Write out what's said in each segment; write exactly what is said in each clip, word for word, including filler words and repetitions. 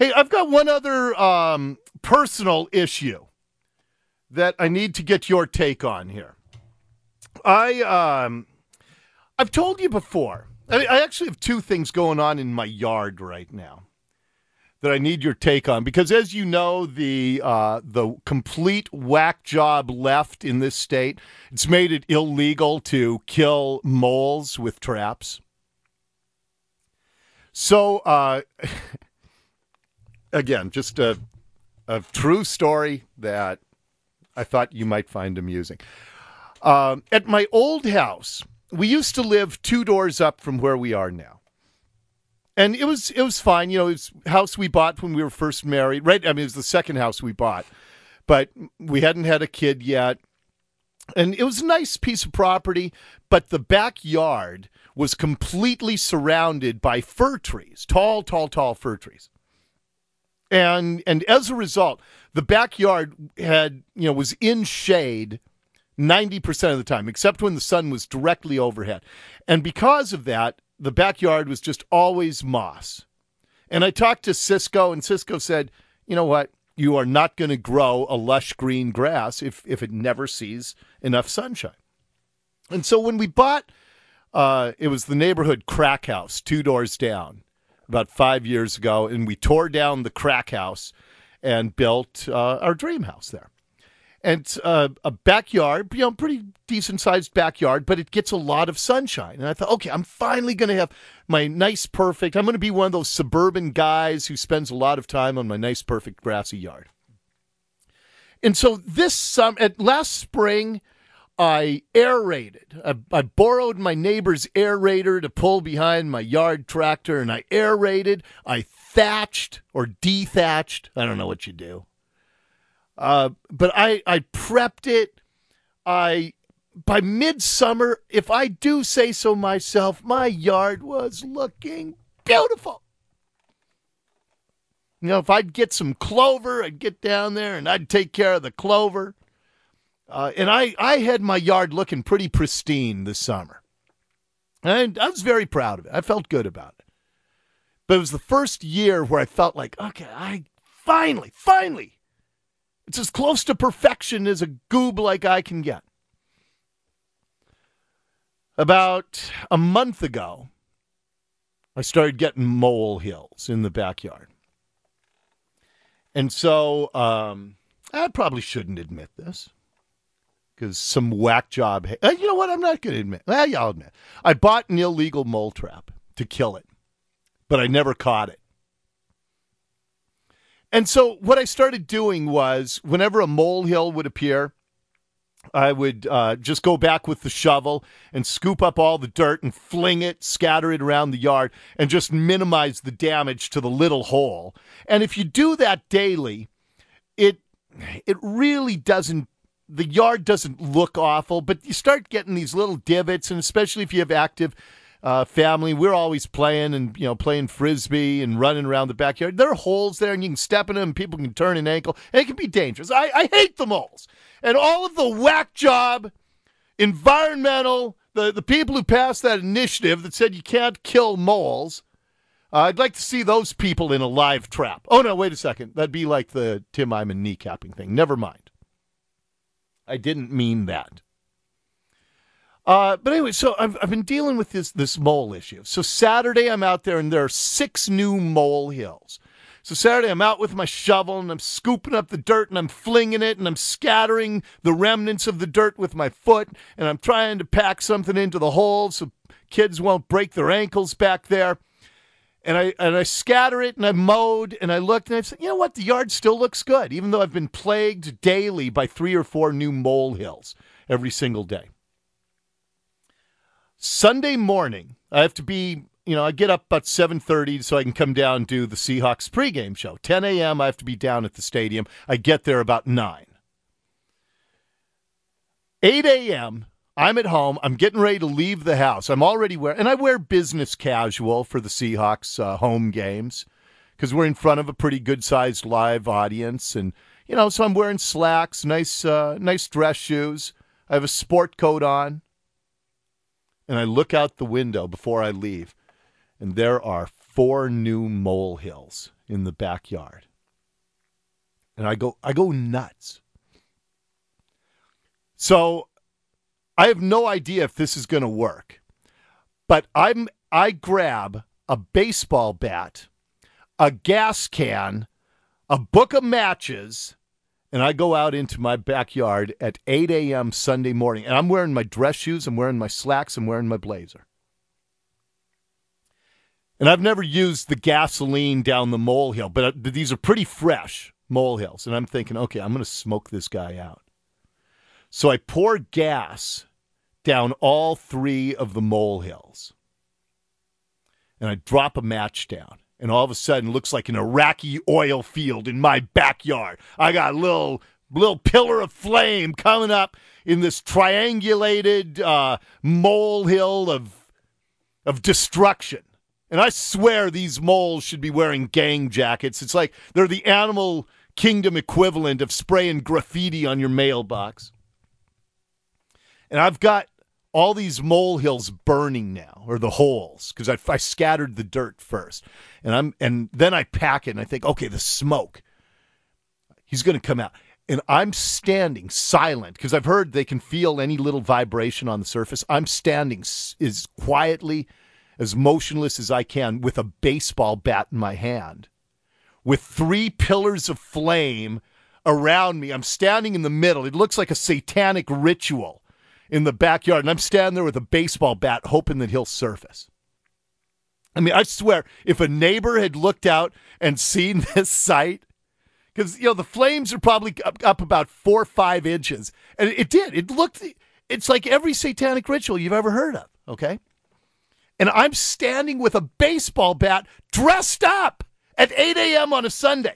Hey, I've got one other um, personal issue that I need to get your take on here. I, um, I've told you before, I, I actually have two things going on in my yard right now that I need your take on, because as you know, the uh, the complete whack job left in this state, it's made it illegal to kill moles with traps. So, uh, again, just a, a true story that I thought you might find amusing. Um, at my old house, we used to live two doors up from where we are now. And it was it was fine. You know, it was a house we bought when we were first married. Right? I mean, it was the second house we bought. But we hadn't had a kid yet. And it was a nice piece of property. But the backyard was completely surrounded by fir trees. Tall, tall, tall fir trees. And and as a result, the backyard had, you know, was in shade ninety percent of the time, except when the sun was directly overhead. And because of that, the backyard was just always moss. And I talked to Cisco, and Cisco said, you know what? You are not going to grow a lush green grass if, if it never sees enough sunshine. And so when we bought, uh, it was the neighborhood crack house two doors down about five years ago, and we tore down the crack house and built uh, our dream house there. And it's uh, a backyard, you know, pretty decent-sized backyard, but it gets a lot of sunshine. And I thought, okay, I'm finally going to have my nice, perfect, I'm going to be one of those suburban guys who spends a lot of time on my nice, perfect grassy yard. And so this summer, at last spring, I aerated. I, I borrowed my neighbor's aerator to pull behind my yard tractor, and I aerated. I thatched or dethatched. I don't know what you do. Uh, but I, I prepped it. I, by midsummer, if I do say so myself, my yard was looking beautiful. You know, if I'd get some clover, I'd get down there and I'd take care of the clover. Uh, and I, I had my yard looking pretty pristine this summer. And I was very proud of it. I felt good about it. But it was the first year where I felt like, okay, I finally, finally, it's as close to perfection as a goob like I can get. About a month ago, I started getting molehills in the backyard. And so um, I probably shouldn't admit this, because some whack job. Uh, you know what? I'm not going to admit. Well, yeah, I'll admit. I bought an illegal mole trap to kill it, but I never caught it. And so what I started doing was, whenever a molehill would appear, I would uh, just go back with the shovel and scoop up all the dirt and fling it, scatter it around the yard, and just minimize the damage to the little hole. And if you do that daily, it it really doesn't, the yard doesn't look awful, but you start getting these little divots, and especially if you have active Uh, family, we're always playing and, you know, playing frisbee and running around the backyard. There are holes there, and you can step in them, and people can turn an ankle, and it can be dangerous. I, I hate the moles. And all of the whack job, environmental, the, the people who passed that initiative that said you can't kill moles, uh, I'd like to see those people in a live trap. Oh, no, wait a second. That'd be like the Tim Eyman kneecapping thing. Never mind. I didn't mean that. Uh, but anyway, so I've, I've been dealing with this this mole issue. So Saturday I'm out there, and there are six new mole hills. So Saturday I'm out with my shovel, and I'm scooping up the dirt, and I'm flinging it, and I'm scattering the remnants of the dirt with my foot, and I'm trying to pack something into the hole so kids won't break their ankles back there. And I and I scatter it, and I mowed, and I looked, and I said, you know what? The yard still looks good, even though I've been plagued daily by three or four new mole hills every single day. Sunday morning, I have to be, you know, I get up about seven thirty so I can come down and do the Seahawks pregame show. ten a.m., I have to be down at the stadium. I get there about nine. eight a.m., I'm at home. I'm getting ready to leave the house. I'm already wearing, and I wear business casual for the Seahawks uh, home games because we're in front of a pretty good-sized live audience. And, you know, so I'm wearing slacks, nice, uh, nice dress shoes. I have a sport coat on. And I look out the window before I leave, and there are four new molehills in the backyard. And I go, I go nuts. So I have no idea if this is going to work, but I'm, I grab a baseball bat, a gas can, a book of matches, and I go out into my backyard at eight a.m. Sunday morning. And I'm wearing my dress shoes, I'm wearing my slacks, I'm wearing my blazer. And I've never used the gasoline down the molehill, but these are pretty fresh molehills. And I'm thinking, okay, I'm going to smoke this guy out. So I pour gas down all three of the molehills. And I drop a match down. And all of a sudden, it looks like an Iraqi oil field in my backyard. I got a little, little pillar of flame coming up in this triangulated uh, molehill of, of destruction. And I swear these moles should be wearing gang jackets. It's like they're the animal kingdom equivalent of spraying graffiti on your mailbox. And I've got all these molehills burning now, or the holes, because I, I scattered the dirt first. And I'm and then I pack it, and I think, okay, the smoke, he's going to come out. And I'm standing silent, because I've heard they can feel any little vibration on the surface. I'm standing as quietly, as motionless as I can, with a baseball bat in my hand, with three pillars of flame around me. I'm standing in the middle. It looks like a satanic ritual in the backyard, and I'm standing there with a baseball bat hoping that he'll surface. I mean, I swear, if a neighbor had looked out and seen this sight, because, you know, the flames are probably up, up about four or five inches, and it did. It looked, it's like every satanic ritual you've ever heard of, okay? And I'm standing with a baseball bat dressed up at eight a.m. on a Sunday.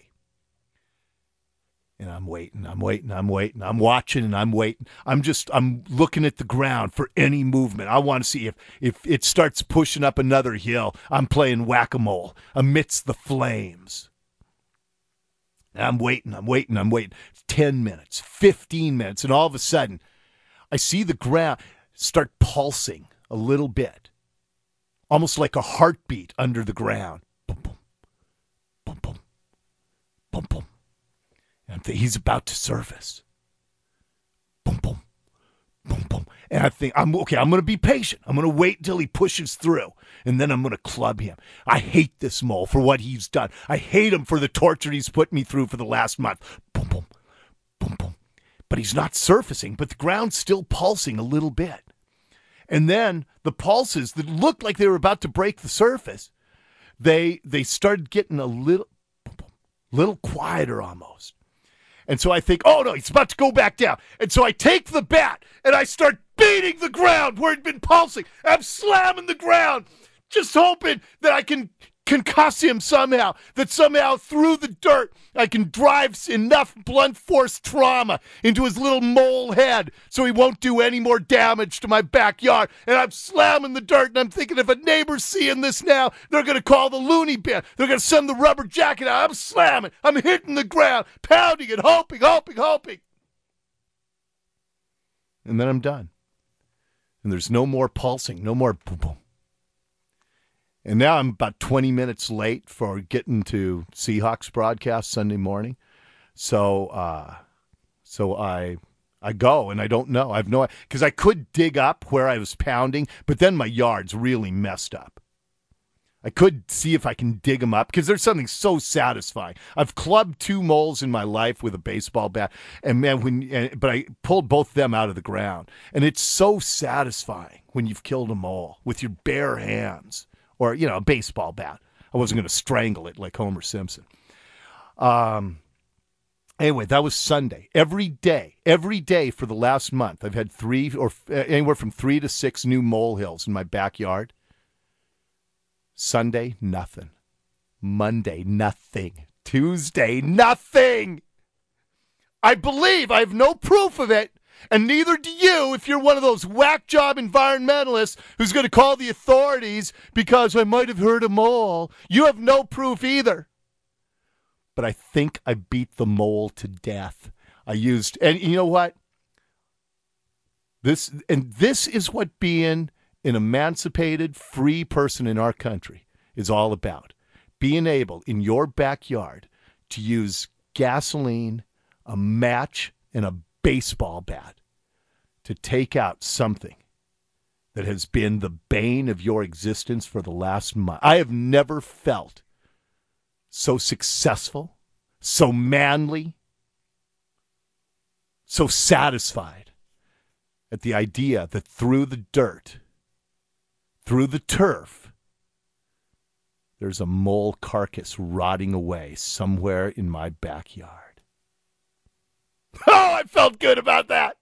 And I'm waiting, I'm waiting, I'm waiting. I'm watching and I'm waiting. I'm just, I'm looking at the ground for any movement. I want to see if, if it starts pushing up another hill. I'm playing whack-a-mole amidst the flames. And I'm waiting, I'm waiting, I'm waiting. ten minutes, fifteen minutes. And all of a sudden, I see the ground start pulsing a little bit. Almost like a heartbeat under the ground. Boom, boom, boom, boom, boom, boom. And he's about to surface. Boom, boom, boom, boom. And I think, I'm okay, I'm going to be patient. I'm going to wait until he pushes through, and then I'm going to club him. I hate this mole for what he's done. I hate him for the torture he's put me through for the last month. Boom, boom, boom, boom. But he's not surfacing, but the ground's still pulsing a little bit. And then the pulses that looked like they were about to break the surface, they they started getting a little, boom, boom, little quieter almost. And so I think, oh, no, he's about to go back down. And so I take the bat, and I start beating the ground where it'd been pulsing. I'm slamming the ground, just hoping that I can concuss him somehow, that somehow through the dirt I can drive enough blunt force trauma into his little mole head so he won't do any more damage to my backyard. And I'm slamming the dirt, and I'm thinking, if a neighbor's seeing this now, they're going to call the loony bin. They're going to send the rubber jacket out. I'm slamming. I'm hitting the ground, pounding it, hoping, hoping, hoping. And then I'm done. And there's no more pulsing, no more boom, boom. And now I'm about twenty minutes late for getting to Seahawks broadcast Sunday morning. So uh, so I I go, and I don't know. I have no – because I could dig up where I was pounding, but then my yard's really messed up. I could see if I can dig them up, because there's something so satisfying. I've clubbed two moles in my life with a baseball bat, and man, when and, but I pulled both of them out of the ground. And it's so satisfying when you've killed a mole with your bare hands. Or, you know, a baseball bat. I wasn't going to strangle it like Homer Simpson. Um. Anyway, that was Sunday. Every day, every day for the last month, I've had three or uh, anywhere from three to six new molehills in my backyard. Sunday, nothing. Monday, nothing. Tuesday, nothing. I believe I have no proof of it. And neither do you if you're one of those whack job environmentalists who's going to call the authorities because I might have heard a mole. You have no proof either. But I think I beat the mole to death. I used, and you know what? This and this is what being an emancipated, free person in our country is all about. being able in your backyard to use gasoline, a match, and a baseball bat to take out something that has been the bane of your existence for the last month. I have never felt so successful, so manly, so satisfied at the idea that through the dirt, through the turf, there's a mole carcass rotting away somewhere in my backyard. Oh, I felt good about that.